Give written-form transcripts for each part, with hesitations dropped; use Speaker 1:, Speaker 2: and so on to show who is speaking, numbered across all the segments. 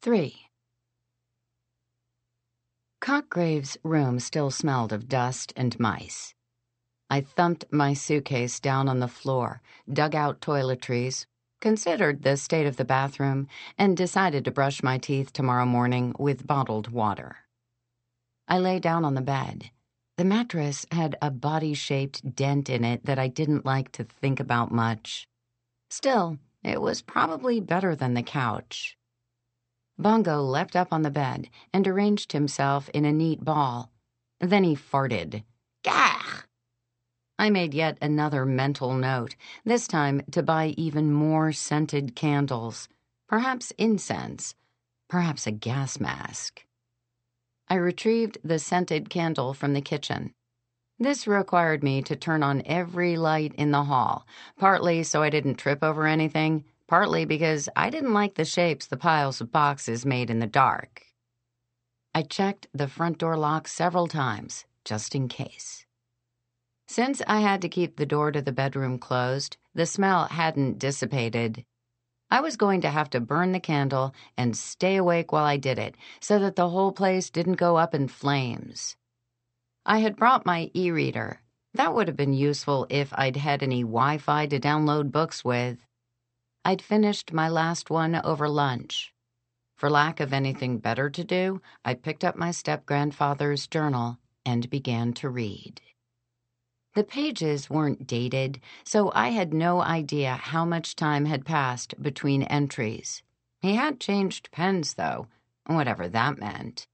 Speaker 1: 3. Cockgrave's room still smelled of dust and mice. I thumped my suitcase down on the floor, dug out toiletries, considered the state of the bathroom, and decided to brush my teeth tomorrow morning with bottled water. I lay down on the bed. The mattress had a body-shaped dent in it that I didn't like to think about much. Still, it was probably better than the couch. Bongo leapt up on the bed and arranged himself in a neat ball. Then he farted. Gah! I made yet another mental note, this time to buy even more scented candles, perhaps incense, perhaps a gas mask. I retrieved the scented candle from the kitchen. This required me to turn on every light in the hall, partly so I didn't trip over anything, partly because I didn't like the shapes the piles of boxes made in the dark. I checked the front door lock several times, just in case. Since I had to keep the door to the bedroom closed, the smell hadn't dissipated. I was going to have to burn the candle and stay awake while I did it, so that the whole place didn't go up in flames. I had brought my e-reader. That would have been useful if I'd had any Wi-Fi to download books with. I'd finished my last one over lunch. For lack of anything better to do, I picked up my step-grandfather's journal and began to read. The pages weren't dated, so I had no idea how much time had passed between entries. He had changed pens, though, whatever that meant.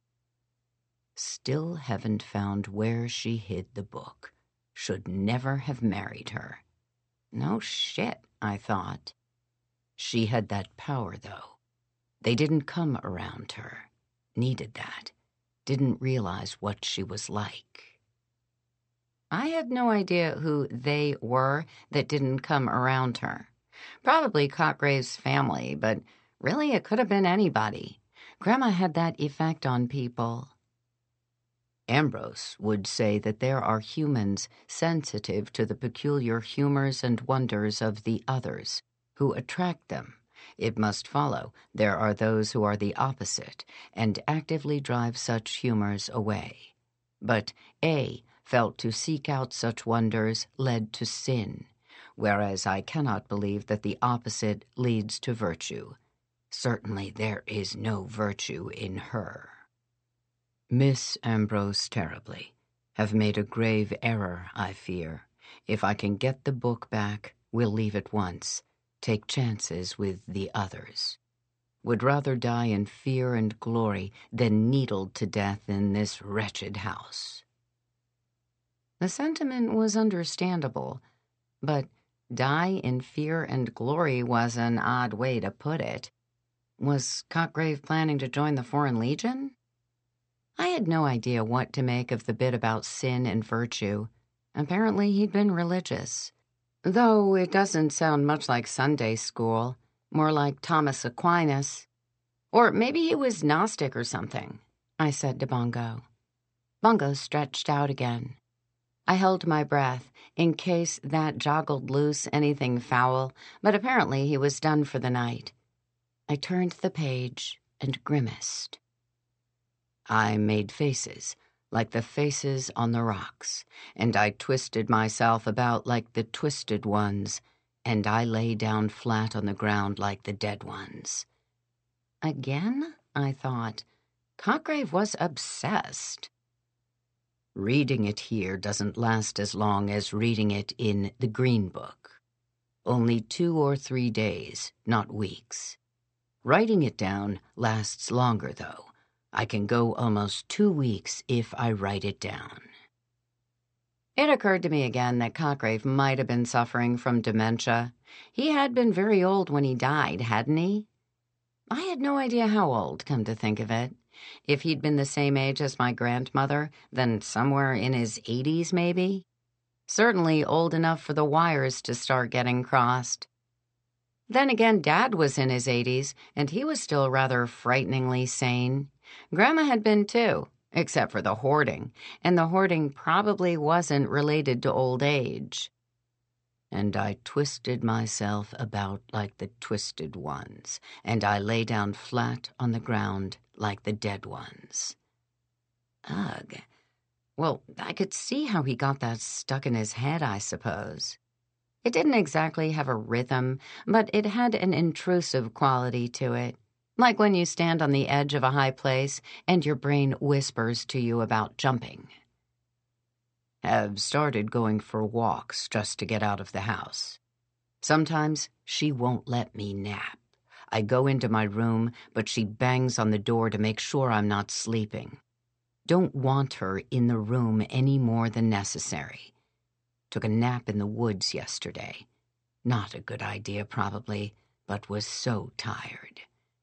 Speaker 1: Still haven't found where she hid the book. Should never have married her. No shit, I thought. She had that power, though. They didn't come around her. Needed that. Didn't realize what she was like. I had no idea who they were that didn't come around her. Probably Cockgrave's family, but really it could have been anybody. Grandma had that effect on people. Ambrose would say that there are humans sensitive to the peculiar humors and wonders of the others, who attract them. It must follow there are those who are the opposite and actively drive such humors away. But A felt to seek out such wonders led to sin, whereas I cannot believe that the opposite leads to virtue. Certainly there is no virtue in her. Miss Ambrose terribly. Have made a grave error, I fear. If I can get the book back, we'll leave at once. Take chances with the others. Would rather die in fear and glory than needled to death in this wretched house. The sentiment was understandable, but die in fear and glory was an odd way to put it. Was Cockgrave planning to join the Foreign Legion? I had no idea what to make of the bit about sin and virtue. Apparently he'd been religious. Though it doesn't sound much like Sunday school, more like Thomas Aquinas. Or maybe he was Gnostic or something, I said to Bongo. Bongo stretched out again. I held my breath in case that joggled loose anything foul, but apparently he was done for the night. I turned the page and grimaced. I made faces, like the faces on the rocks, and I twisted myself about like the twisted ones, and I lay down flat on the ground like the dead ones. Again, I thought, Cockgrave was obsessed. Reading it here doesn't last as long as reading it in the Green Book. Only 2 or 3 days, not weeks. Writing it down lasts longer, though. I can go almost 2 weeks if I write it down. It occurred to me again that Cockgrave might have been suffering from dementia. He had been very old when he died, hadn't he? I had no idea how old, come to think of it. If he'd been the same age as my grandmother, then somewhere in his 80s, maybe? Certainly old enough for the wires to start getting crossed. Then again, Dad was in his 80s, and he was still rather frighteningly sane. Grandma had been too, except for the hoarding, and the hoarding probably wasn't related to old age. and I twisted myself about like the twisted ones, and I lay down flat on the ground like the dead ones. Ugh. Well, I could see how he got that stuck in his head, I suppose. It didn't exactly have a rhythm, but it had an intrusive quality to it, like when you stand on the edge of a high place and your brain whispers to you about jumping. Have started going for walks just to get out of the house. Sometimes she won't let me nap. I go into my room, but she bangs on the door to make sure I'm not sleeping. Don't want her in the room any more than necessary. Took a nap in the woods yesterday. Not a good idea, probably, but was so tired.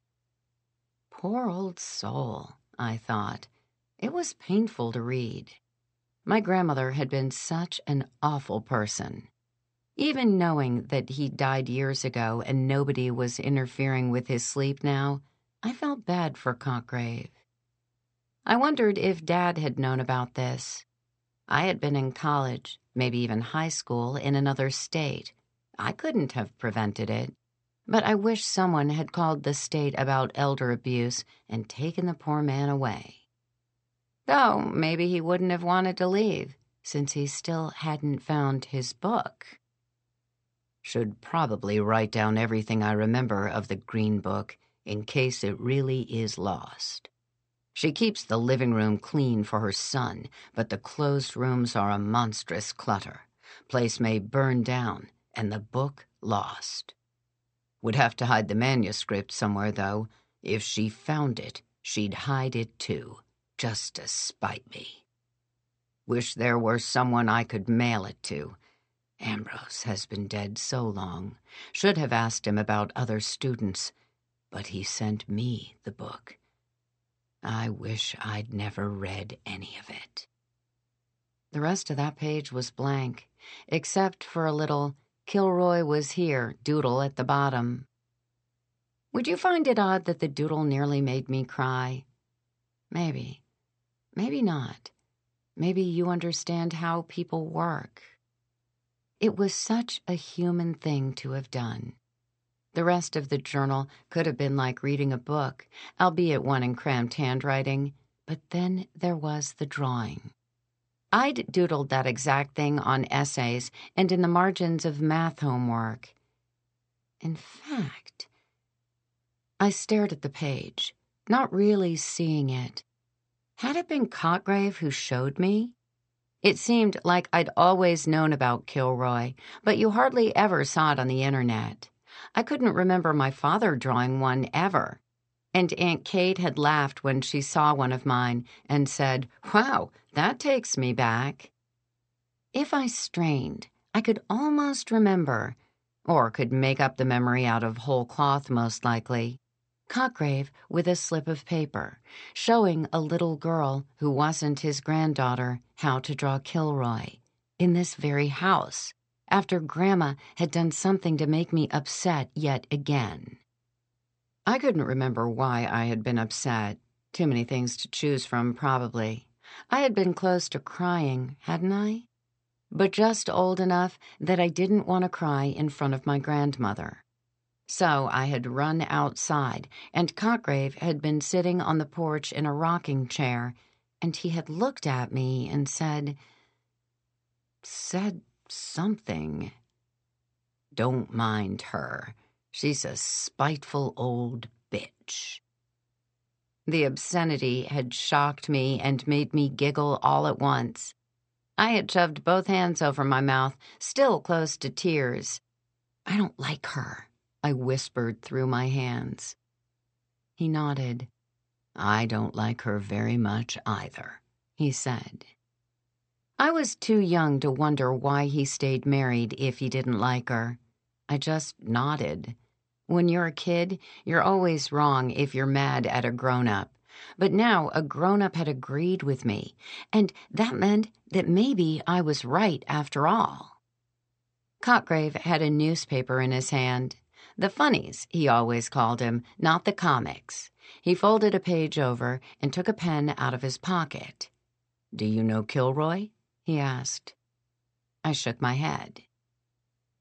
Speaker 1: Poor old soul, I thought. It was painful to read. My grandmother had been such an awful person. Even knowing that he died years ago and nobody was interfering with his sleep now, I felt bad for Cotgrave. I wondered if Dad had known about this. I had been in college, maybe even high school, in another state. I couldn't have prevented it. But I wish someone had called the state about elder abuse and taken the poor man away. Though maybe he wouldn't have wanted to leave, since he still hadn't found his book. Should probably write down everything I remember of the Green Book in case it really is lost. She keeps the living room clean for her son, but the closed rooms are a monstrous clutter. Place may burn down, and the book lost. Would have to hide the manuscript somewhere, though. If she found it, she'd hide it too, just to spite me. Wish there were someone I could mail it to. Ambrose has been dead so long. Should have asked him about other students, but he sent me the book. I wish I'd never read any of it. The rest of that page was blank, except for a little "Kilroy was here" doodle at the bottom. Would you find it odd that the doodle nearly made me cry? Maybe. Maybe not. Maybe you understand how people work. It was such a human thing to have done. The rest of the journal could have been like reading a book, albeit one in cramped handwriting, but then there was the drawing. I'd doodled that exact thing on essays and in the margins of math homework. In fact, I stared at the page, not really seeing it. Had it been Cotgrave who showed me? It seemed like I'd always known about Kilroy, but you hardly ever saw it on the internet. I couldn't remember my father drawing one ever. And Aunt Kate had laughed when she saw one of mine and said, "Wow, that takes me back." If I strained, I could almost remember, or could make up the memory out of whole cloth most likely. Cotgrave with a slip of paper, showing a little girl who wasn't his granddaughter how to draw Kilroy, in this very house, after Grandma had done something to make me upset yet again. I couldn't remember why I had been upset. Too many things to choose from, probably. I had been close to crying, hadn't I? But just old enough that I didn't want to cry in front of my grandmother. So I had run outside, and Cotgrave had been sitting on the porch in a rocking chair, and he had looked at me and said something. Don't mind her. She's a spiteful old bitch. The obscenity had shocked me and made me giggle all at once. I had shoved both hands over my mouth, still close to tears. I don't like her, I whispered through my hands. He nodded. I don't like her very much either, he said. I was too young to wonder why he stayed married if he didn't like her. I just nodded. When you're a kid, you're always wrong if you're mad at a grown-up. But now a grown-up had agreed with me, and that meant that maybe I was right after all. Cotgrave had a newspaper in his hand. The funnies, he always called him, not the comics. He folded a page over and took a pen out of his pocket. Do you know Kilroy? He asked. I shook my head.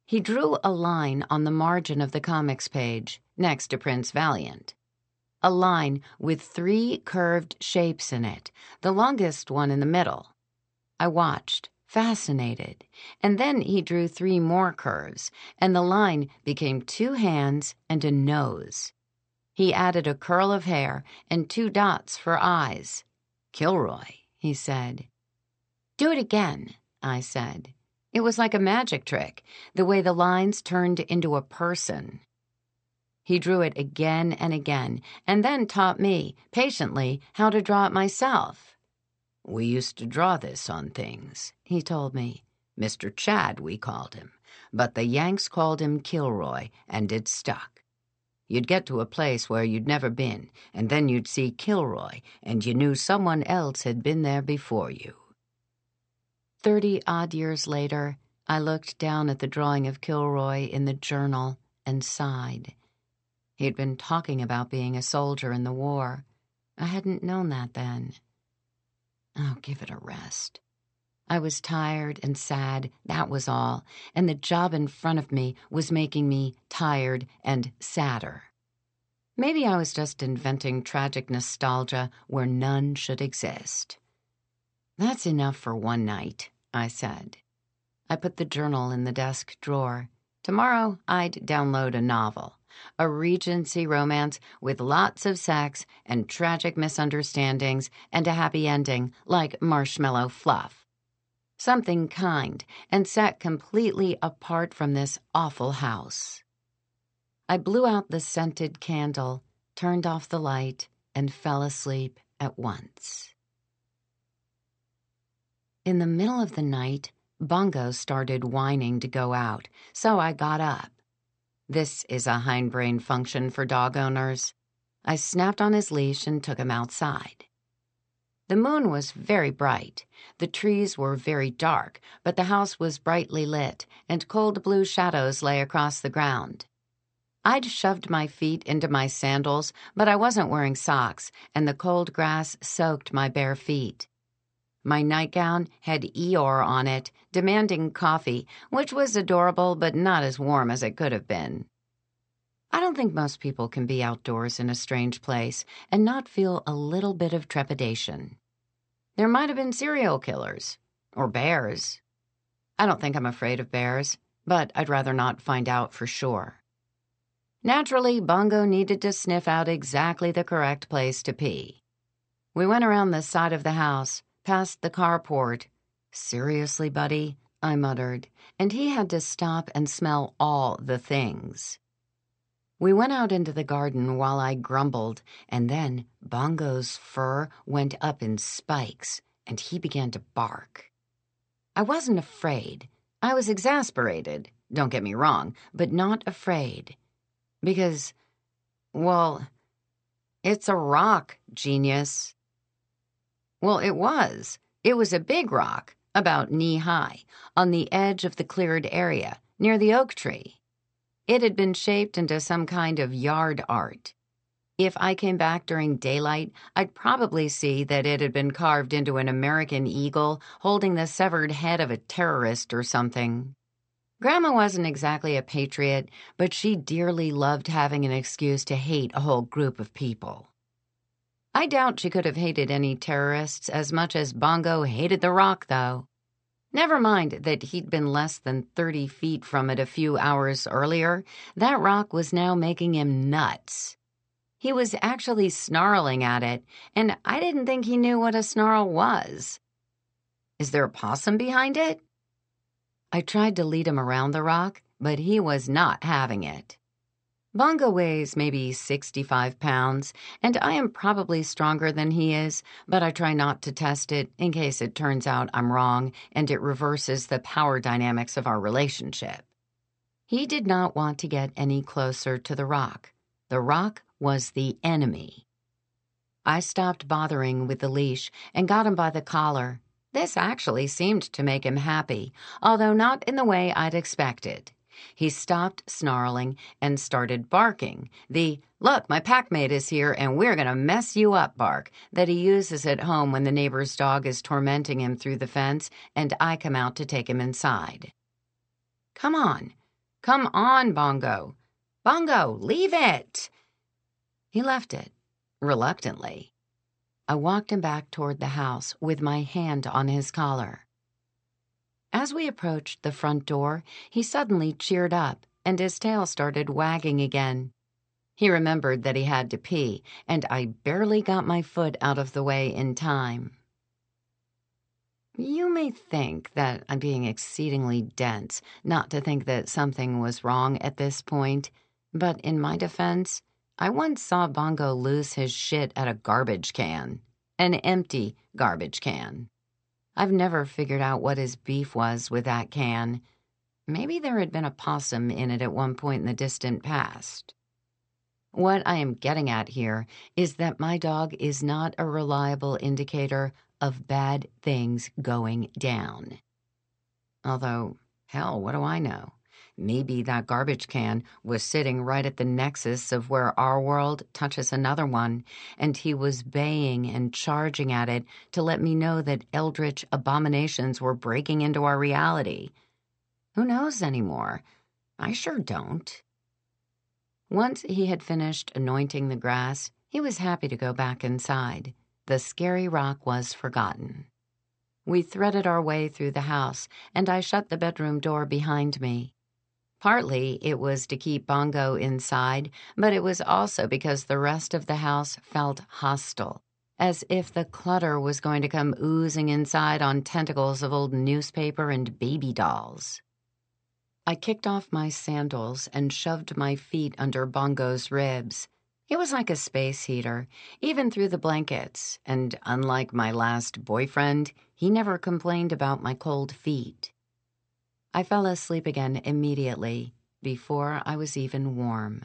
Speaker 1: He drew a line on the margin of the comics page, next to Prince Valiant. A line with 3 curved shapes in it, the longest one in the middle. I watched, fascinated, and then he drew 3 more curves, and the line became 2 hands and a nose. He added a curl of hair and 2 dots for eyes. "Kilroy," he said. "Do it again," I said. It was like a magic trick, the way the lines turned into a person. He drew it again and again, and then taught me, patiently, how to draw it myself. "We used to draw this on things," he told me. "Mr. Chad, we called him, but the Yanks called him Kilroy, and it stuck. You'd get to a place where you'd never been, and then you'd see Kilroy, and you knew someone else had been there before you." 30-odd years later, I looked down at the drawing of Kilroy in the journal and sighed. He'd been talking about being a soldier in the war. I hadn't known that then. Oh, give it a rest. I was tired and sad, that was all, and the job in front of me was making me tired and sadder. Maybe I was just inventing tragic nostalgia where none should exist. "That's enough for one night," I said. I put the journal in the desk drawer. Tomorrow I'd download a novel. A Regency romance with lots of sex and tragic misunderstandings and a happy ending like Marshmallow Fluff. Something kind and set completely apart from this awful house. I blew out the scented candle, turned off the light, and fell asleep at once. In the middle of the night, Bungo started whining to go out, so I got up. This is a hindbrain function for dog owners. I snapped on his leash and took him outside. The moon was very bright. The trees were very dark, but the house was brightly lit, and cold blue shadows lay across the ground. I'd shoved my feet into my sandals, but I wasn't wearing socks, and the cold grass soaked my bare feet. My nightgown had Eeyore on it, demanding coffee, which was adorable but not as warm as it could have been. I don't think most people can be outdoors in a strange place and not feel a little bit of trepidation. There might have been serial killers. Or bears. I don't think I'm afraid of bears, but I'd rather not find out for sure. Naturally, Bungo needed to sniff out exactly the correct place to pee. We went around the side of the house, past the carport. "Seriously, buddy?" I muttered, and he had to stop and smell all the things. We went out into the garden while I grumbled, and then Bungo's fur went up in spikes, and he began to bark. I wasn't afraid. I was exasperated, don't get me wrong, but not afraid. Because, well, it's a rock, genius. Well, it was. It was a big rock, about knee-high, on the edge of the cleared area, near the oak tree. It had been shaped into some kind of yard art. If I came back during daylight, I'd probably see that it had been carved into an American eagle holding the severed head of a terrorist or something. Grandma wasn't exactly a patriot, but she dearly loved having an excuse to hate a whole group of people. I doubt she could have hated any terrorists as much as Bungo hated the rock, though. Never mind that he'd been less than 30 feet from it a few hours earlier, that rock was now making him nuts. He was actually snarling at it, and I didn't think he knew what a snarl was. Is there a possum behind it? I tried to lead him around the rock, but he was not having it. Bungo weighs maybe 65 pounds, and I am probably stronger than he is, but I try not to test it in case it turns out I'm wrong and it reverses the power dynamics of our relationship. He did not want to get any closer to the rock. The rock was the enemy. I stopped bothering with the leash and got him by the collar. This actually seemed to make him happy, although not in the way I'd expected. He stopped snarling and started barking, the "look, my packmate is here and we're going to mess you up" bark that he uses at home when the neighbor's dog is tormenting him through the fence and I come out to take him inside. "Come on, Come on, Bongo. Bongo, leave it. He left it, reluctantly. I walked him back toward the house with my hand on his collar. As we approached the front door, he suddenly cheered up, and his tail started wagging again. He remembered that he had to pee, and I barely got my foot out of the way in time. You may think that I'm being exceedingly dense not to think that something was wrong at this point, but in my defense, I once saw Bongo lose his shit at a garbage can, an empty garbage can. I've never figured out what his beef was with that can. Maybe there had been a possum in it at one point in the distant past. What I am getting at here is that my dog is not a reliable indicator of bad things going down. Although, hell, what do I know? Maybe that garbage can was sitting right at the nexus of where our world touches another one, and he was baying and charging at it to let me know that eldritch abominations were breaking into our reality. Who knows anymore? I sure don't. Once he had finished anointing the grass, he was happy to go back inside. The scary rock was forgotten. We threaded our way through the house, and I shut the bedroom door behind me. Partly it was to keep Bongo inside, but it was also because the rest of the house felt hostile, as if the clutter was going to come oozing inside on tentacles of old newspaper and baby dolls. I kicked off my sandals and shoved my feet under Bongo's ribs. He was like a space heater, even through the blankets, and unlike my last boyfriend, he never complained about my cold feet. I fell asleep again immediately, before I was even warm.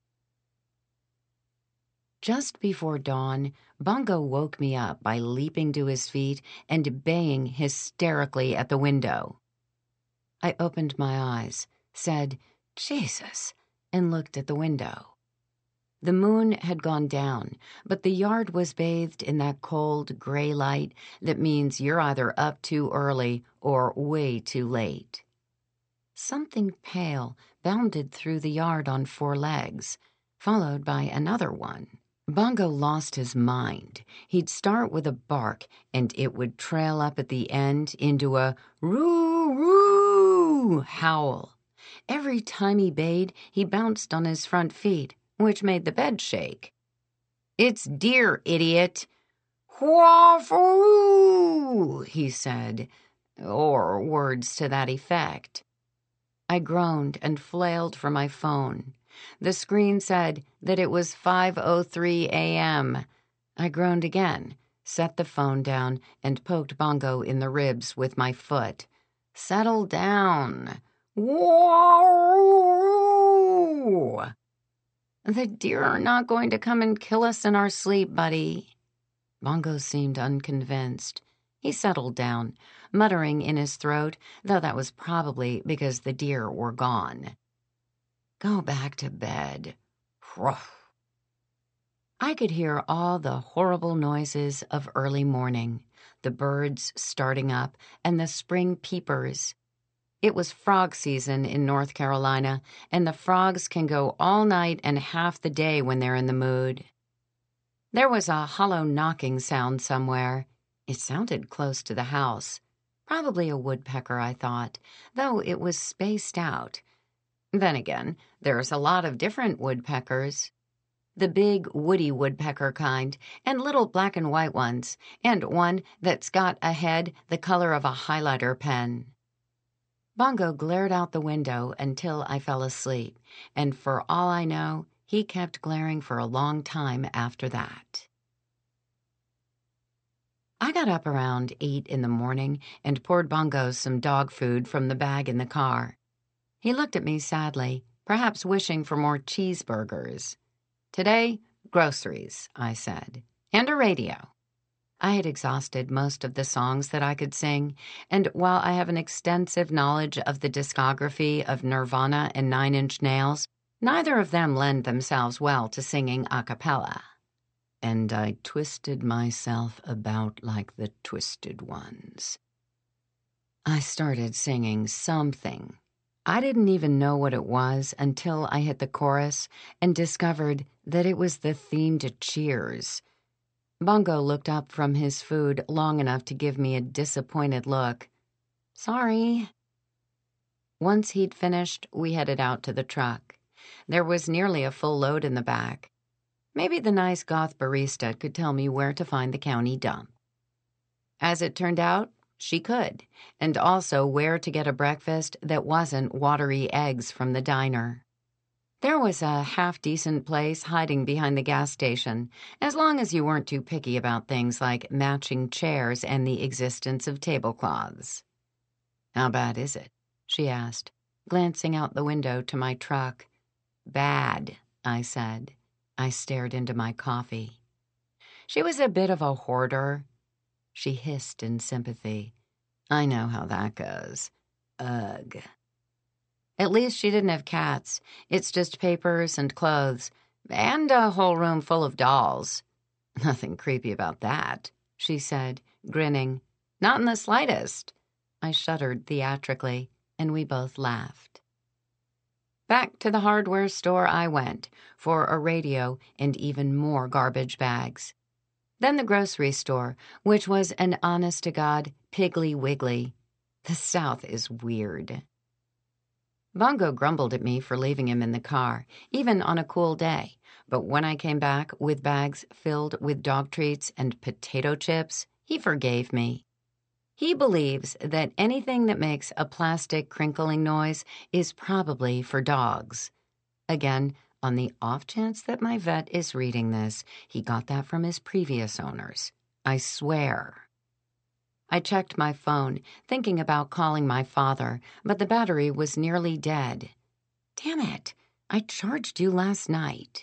Speaker 1: Just before dawn, Bongo woke me up by leaping to his feet and baying hysterically at the window. I opened my eyes, said, "Jesus," and looked at the window. The moon had gone down, but the yard was bathed in that cold, gray light that means you're either up too early or way too late. Something pale bounded through the yard on 4 legs, followed by another one. Bongo lost his mind. He'd start with a bark, and it would trail up at the end into a roo-roo howl. Every time he bayed, he bounced on his front feet, which made the bed shake. "It's deer, idiot." "Whaff-oo," he said, or words to that effect. I groaned and flailed for my phone. The screen said that it was 5:03 a.m. I groaned again, set the phone down, and poked Bongo in the ribs with my foot. "Settle down." "Whoa! The deer are not going to come and kill us in our sleep, buddy." Bongo seemed unconvinced. He settled down, muttering in his throat, though that was probably because the deer were gone. "Go back to bed." Ruff. I could hear all the horrible noises of early morning, the birds starting up, and the spring peepers. It was frog season in North Carolina, and the frogs can go all night and half the day when they're in the mood. There was a hollow knocking sound somewhere. It sounded close to the house. Probably a woodpecker, I thought, though it was spaced out. Then again, there's a lot of different woodpeckers. The big woody woodpecker kind, and little black and white ones, and one that's got a head the color of a highlighter pen. Bongo glared out the window until I fell asleep, and for all I know, he kept glaring for a long time after that. I got up around 8 in the morning and poured Bongo some dog food from the bag in the car. He looked at me sadly, perhaps wishing for more cheeseburgers. "Today, groceries," I said, "and a radio." I had exhausted most of the songs that I could sing, and while I have an extensive knowledge of the discography of Nirvana and Nine Inch Nails, neither of them lend themselves well to singing a cappella. And I twisted myself about like the twisted ones. I started singing something. I didn't even know what it was until I hit the chorus and discovered that it was the theme to Cheers. Bongo looked up from his food long enough to give me a disappointed look. Sorry. Once he'd finished, we headed out to the truck. There was nearly a full load in the back. Maybe the nice goth barista could tell me where to find the county dump. As it turned out, she could, and also where to get a breakfast that wasn't watery eggs from the diner. There was a half-decent place hiding behind the gas station, as long as you weren't too picky about things like matching chairs and the existence of tablecloths. "How bad is it?" she asked, glancing out the window to my truck. "Bad," I said. I stared into my coffee. She was a bit of a hoarder. She hissed in sympathy. "I know how that goes. Ugh." At least she didn't have cats. It's just papers and clothes, and a whole room full of dolls. "Nothing creepy about that," she said, grinning. "Not in the slightest." I shuddered theatrically, and we both laughed. Back to the hardware store I went for a radio and even more garbage bags. Then the grocery store, which was an honest-to-God Piggly Wiggly. The South is weird. Bongo grumbled at me for leaving him in the car, even on a cool day, but when I came back with bags filled with dog treats and potato chips, he forgave me. He believes that anything that makes a plastic crinkling noise is probably for dogs. Again, on the off chance that my vet is reading this, he got that from his previous owners. I swear. I checked my phone, thinking about calling my father, but the battery was nearly dead. Damn it, I charged you last night.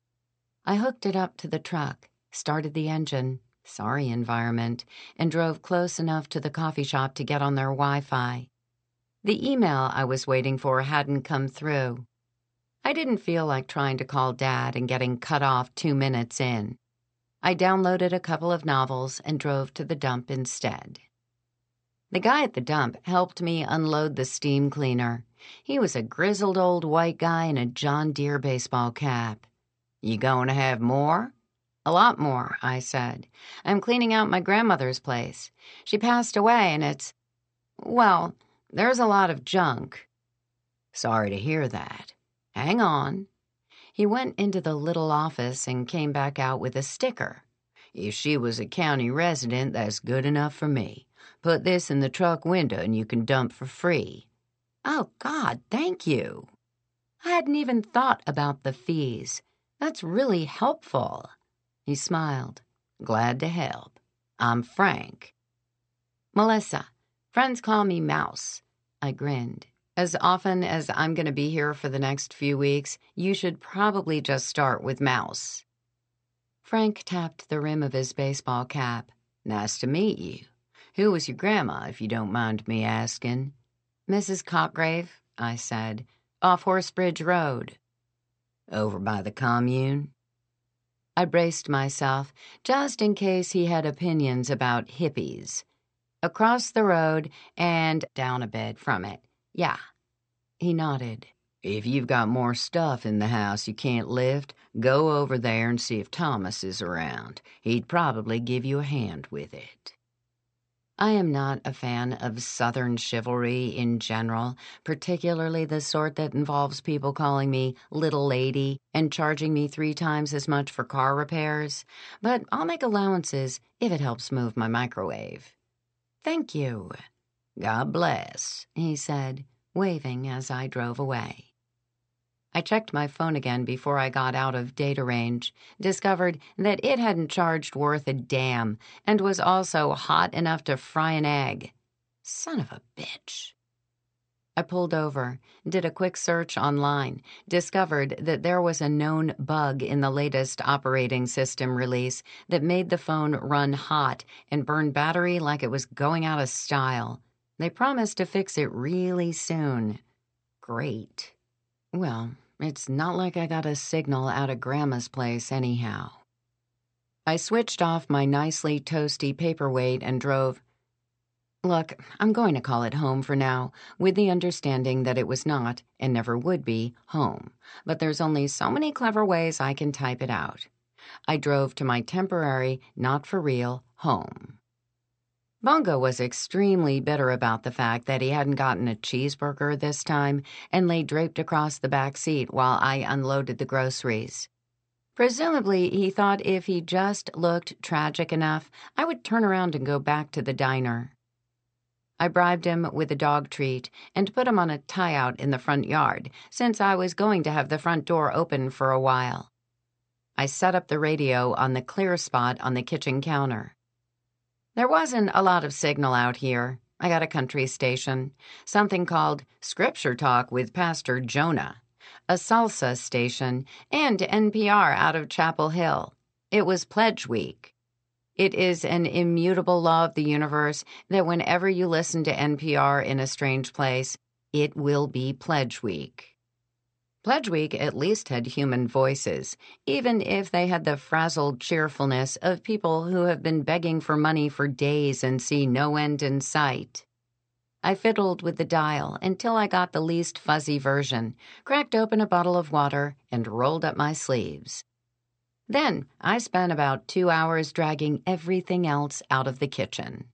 Speaker 1: I hooked it up to the truck, started the engine, sorry environment, and drove close enough to the coffee shop to get on their Wi-Fi. The email I was waiting for hadn't come through. I didn't feel like trying to call Dad and getting cut off 2 minutes in. I downloaded a couple of novels and drove to the dump instead. The guy at the dump helped me unload the steam cleaner. He was a grizzled old white guy in a John Deere baseball cap. "You going to have more?" "A lot more," I said. "I'm cleaning out my grandmother's place. She passed away and well, there's a lot of junk." "Sorry to hear that. Hang on." He went into the little office and came back out with a sticker. "If she was a county resident, that's good enough for me. Put this in the truck window and you can dump for free." "Oh, God, thank you." I hadn't even thought about the fees. That's really helpful. He smiled. "Glad to help. I'm Frank." "Melissa. Friends call me Mouse." I grinned. "As often as I'm going to be here for the next few weeks, you should probably just start with Mouse." Frank tapped the rim of his baseball cap. "Nice to meet you. Who was your grandma, if you don't mind me asking?" "Mrs. Cockgrave," I said, "off Horsebridge Road." "Over by the commune?" I braced myself, just in case he had opinions about hippies. "Across the road and down a bit from it. Yeah." He nodded. "If you've got more stuff in the house you can't lift, go over there and see if Thomas is around. He'd probably give you a hand with it." I am not a fan of Southern chivalry in general, particularly the sort that involves people calling me little lady and charging me 3 times as much for car repairs, but I'll make allowances if it helps move my microwave. "Thank you." "God bless," he said, waving as I drove away. I checked my phone again before I got out of data range, discovered that it hadn't charged worth a damn, and was also hot enough to fry an egg. Son of a bitch. I pulled over, did a quick search online, discovered that there was a known bug in the latest operating system release that made the phone run hot and burn battery like it was going out of style. They promised to fix it really soon. Great. Well, it's not like I got a signal out of Grandma's place anyhow. I switched off my nicely toasty paperweight and drove. Look, I'm going to call it home for now, with the understanding that it was not, and never would be, home. But there's only so many clever ways I can type it out. I drove to my temporary, not-for-real home. Bongo was extremely bitter about the fact that he hadn't gotten a cheeseburger this time and lay draped across the back seat while I unloaded the groceries. Presumably, he thought if he just looked tragic enough, I would turn around and go back to the diner. I bribed him with a dog treat and put him on a tie-out in the front yard, since I was going to have the front door open for a while. I set up the radio on the clear spot on the kitchen counter. There wasn't a lot of signal out here. I got a country station, something called Scripture Talk with Pastor Jonah, a salsa station, and NPR out of Chapel Hill. It was Pledge Week. It is an immutable law of the universe that whenever you listen to NPR in a strange place, it will be Pledge Week. Pledge Week at least had human voices, even if they had the frazzled cheerfulness of people who have been begging for money for days and see no end in sight. I fiddled with the dial until I got the least fuzzy version, cracked open a bottle of water, and rolled up my sleeves. Then I spent about 2 hours dragging everything else out of the kitchen.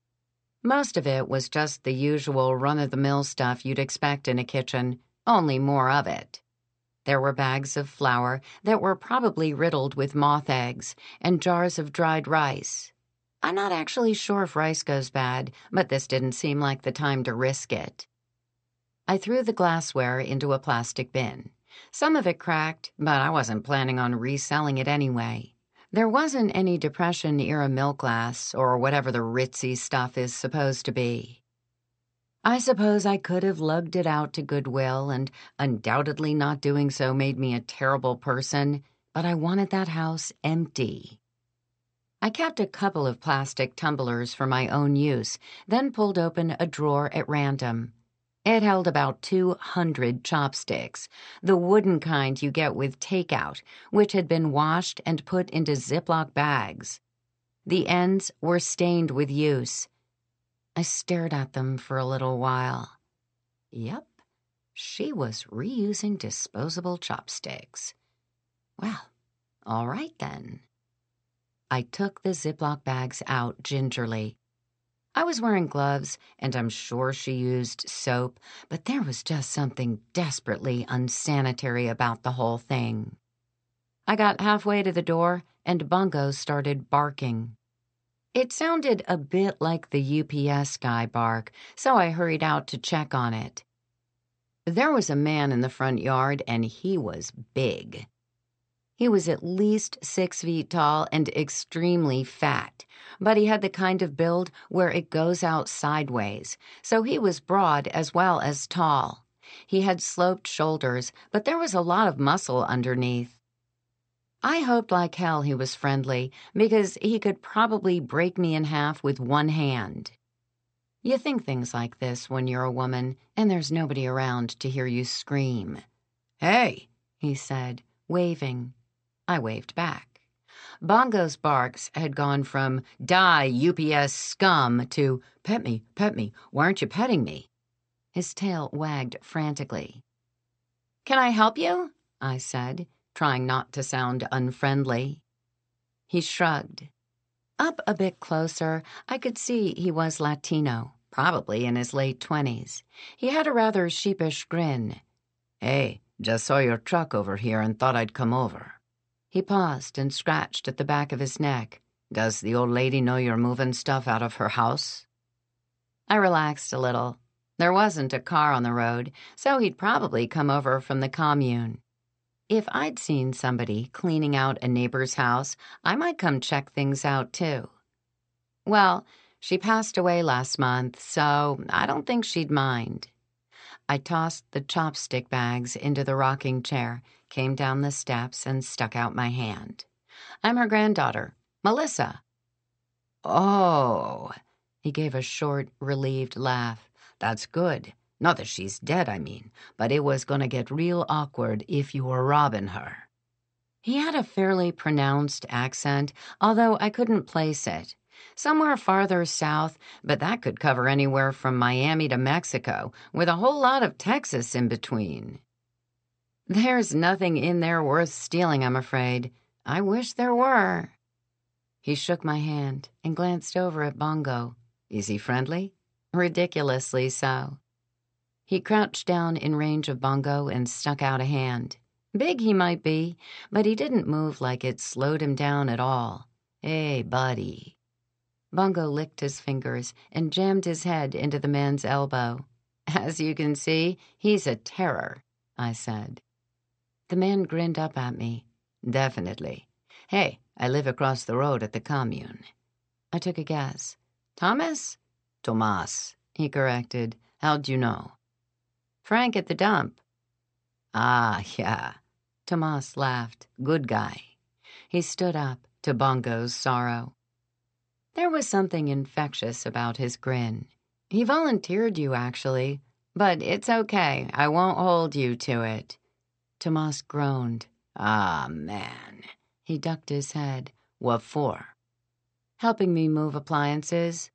Speaker 1: Most of it was just the usual run-of-the-mill stuff you'd expect in a kitchen, only more of it. There were bags of flour that were probably riddled with moth eggs and jars of dried rice. I'm not actually sure if rice goes bad, but this didn't seem like the time to risk it. I threw the glassware into a plastic bin. Some of it cracked, but I wasn't planning on reselling it anyway. There wasn't any Depression-era milk glass or whatever the ritzy stuff is supposed to be. I suppose I could have lugged it out to Goodwill, and undoubtedly not doing so made me a terrible person, but I wanted that house empty. I kept a couple of plastic tumblers for my own use, then pulled open a drawer at random. It held about 200 chopsticks, the wooden kind you get with takeout, which had been washed and put into Ziploc bags. The ends were stained with use. I stared at them for a little while. Yep, she was reusing disposable chopsticks. Well, all right then. I took the Ziploc bags out gingerly. I was wearing gloves, and I'm sure she used soap, but there was just something desperately unsanitary about the whole thing. I got halfway to the door, and Bongo started barking. It sounded a bit like the UPS guy bark, so I hurried out to check on it. There was a man in the front yard, and he was big. He was at least 6 feet tall and extremely fat, but he had the kind of build where it goes out sideways, so he was broad as well as tall. He had sloped shoulders, but there was a lot of muscle underneath. I hoped like hell he was friendly, because he could probably break me in half with one hand. You think things like this when you're a woman, and there's nobody around to hear you scream. "Hey," he said, waving. I waved back. Bongo's barks had gone from "Die, UPS scum" to pet me, why aren't you petting me?" His tail wagged frantically. "Can I help you?" I said, trying not to sound unfriendly. He shrugged. Up a bit closer, I could see he was Latino, probably in his late 20s. He had a rather sheepish grin. "Hey, just saw your truck over here and thought I'd come over." He paused and scratched at the back of his neck. "Does the old lady know you're moving stuff out of her house?" I relaxed a little. There wasn't a car on the road, so he'd probably come over from the commune. If I'd seen somebody cleaning out a neighbor's house, I might come check things out too. Well, she passed away last month, so I don't think she'd mind. I tossed the chopstick bags into the rocking chair, came down the steps, and stuck out my hand. "I'm her granddaughter, Melissa." "Oh," he gave a short, relieved laugh. "That's good. Not that she's dead, I mean, but it was gonna get real awkward if you were robbing her." He had a fairly pronounced accent, although I couldn't place it. Somewhere farther south, but that could cover anywhere from Miami to Mexico, with a whole lot of Texas in between. There's nothing in there worth stealing, I'm afraid. I wish there were. He shook my hand and glanced over at Bongo. Is he friendly? Ridiculously so. He crouched down in range of Bongo and stuck out a hand. Big he might be, but he didn't move like it slowed him down at all. Hey, buddy. Bongo licked his fingers and jammed his head into the man's elbow. As you can see, he's a terror, I said. The man grinned up at me. Definitely. Hey, I live across the road at the commune. I took a guess. Thomas? Tomas, he corrected. How'd you know? Frank at the dump. Ah, yeah. Tomas laughed. Good guy. He stood up, to Bongo's sorrow. There was something infectious about his grin. He volunteered you, actually. But it's okay. I won't hold you to it. Tomas groaned. Ah, man. He ducked his head. What for? Helping me move appliances.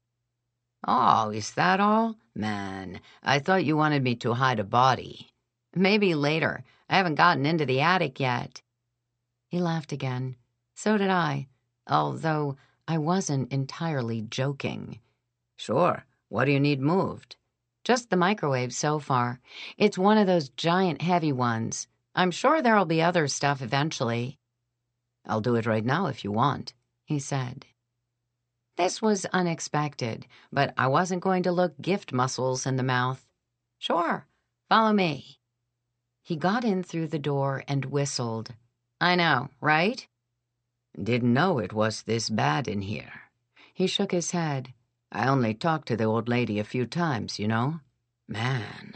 Speaker 1: Oh, is that all? Man, I thought you wanted me to hide a body. Maybe later. I haven't gotten into the attic yet. He laughed again. So did I, although I wasn't entirely joking. Sure. What do you need moved? Just the microwave so far. It's one of those giant heavy ones. I'm sure there'll be other stuff eventually. I'll do it right now if you want, he said. This was unexpected, but I wasn't going to look gift muscles in the mouth. Sure, follow me. He got in through the door and whistled. I know, right? Didn't know it was this bad in here. He shook his head. I only talked to the old lady a few times, you know? Man.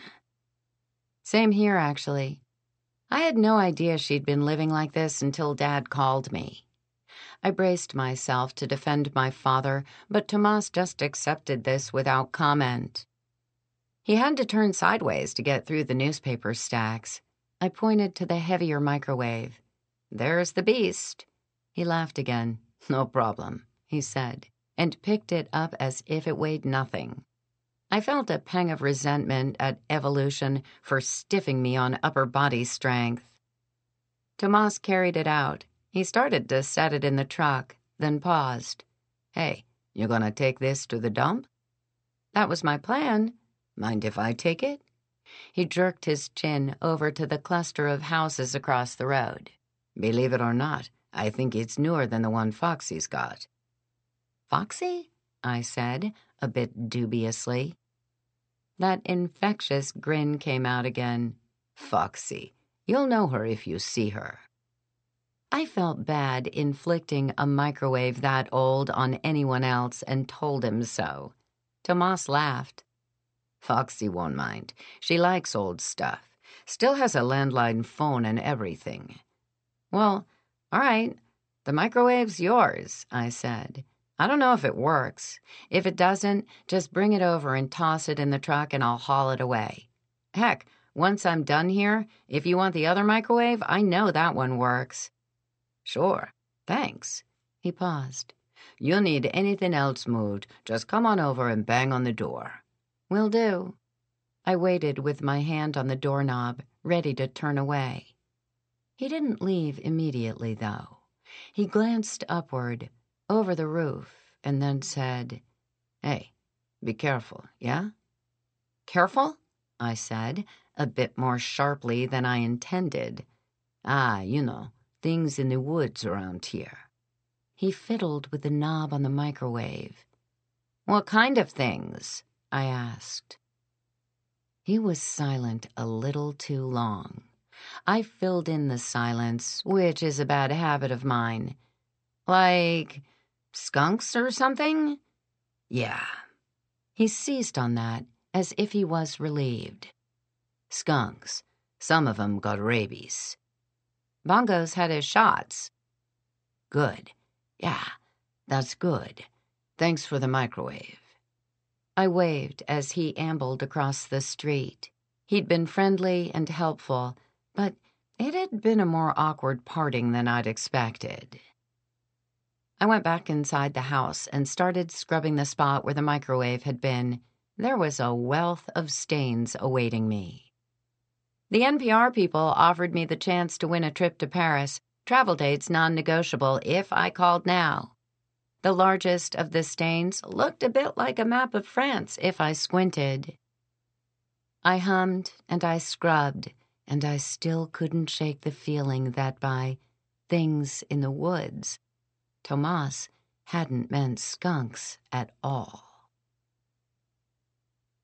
Speaker 1: Same here, actually. I had no idea she'd been living like this until Dad called me. I braced myself to defend my father, but Tomas just accepted this without comment. He had to turn sideways to get through the newspaper stacks. I pointed to the heavier microwave. There's the beast. He laughed again. No problem, he said, and picked it up as if it weighed nothing. I felt a pang of resentment at evolution for stiffing me on upper body strength. Tomas carried it out. He started to set it in the truck, then paused. Hey, you gonna take this to the dump? That was my plan. Mind if I take it? He jerked his chin over to the cluster of houses across the road. Believe it or not, I think it's newer than the one Foxy's got. Foxy? I said, a bit dubiously. That infectious grin came out again. Foxy. You'll know her if you see her. I felt bad inflicting a microwave that old on anyone else and told him so. Tomas laughed. Foxy won't mind. She likes old stuff. Still has a landline phone and everything. Well, all right. The microwave's yours, I said. I don't know if it works. If it doesn't, just bring it over and toss it in the truck and I'll haul it away. Heck, once I'm done here, if you want the other microwave, I know that one works. Sure, thanks. He paused. You'll need anything else moved, just come on over and bang on the door. Will do. I waited with my hand on the doorknob, ready to turn away. He didn't leave immediately, though. He glanced upward, over the roof, and then said, Hey, be careful, yeah? Careful? I said, a bit more sharply than I intended. Ah, you know, things in the woods around here. He fiddled with the knob on the microwave. What kind of things? I asked. He was silent a little too long. I filled in the silence, which is a bad habit of mine. Like skunks or something? Yeah. He seized on that as if he was relieved. Skunks. Some of 'em got rabies. Bongo's had his shots. Good. Yeah, that's good. Thanks for the microwave. I waved as he ambled across the street. He'd been friendly and helpful, but it had been a more awkward parting than I'd expected. I went back inside the house and started scrubbing the spot where the microwave had been. There was a wealth of stains awaiting me. The NPR people offered me the chance to win a trip to Paris, travel dates non-negotiable if I called now. The largest of the stains looked a bit like a map of France if I squinted. I hummed and I scrubbed, and I still couldn't shake the feeling that by things in the woods, Tomas hadn't meant skunks at all.